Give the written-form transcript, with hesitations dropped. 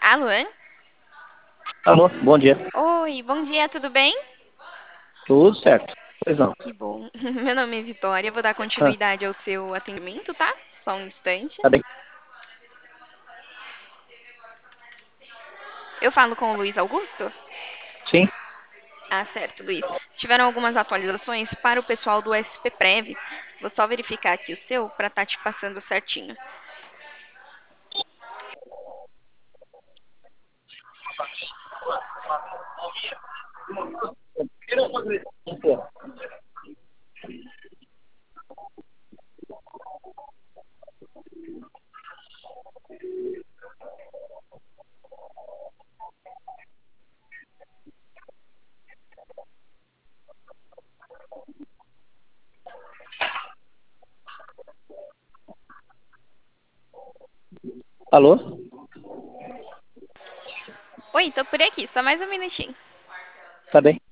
Alô? Alô, bom dia. Oi, bom dia, tudo bem? Tudo certo? Pois não. Que bom. Meu nome é Vitória, eu vou dar Ah, continuidade ao seu atendimento, tá? Só um instante. tá bem? Eu falo com o Luiz Augusto? Sim, Ah, certo, Luiz. Tiveram algumas atualizações para o pessoal do SP Prev. Vou só verificar aqui o seu para estar te passando certinho. alô? Oi, tô por aqui, só mais um minutinho. Tá bem?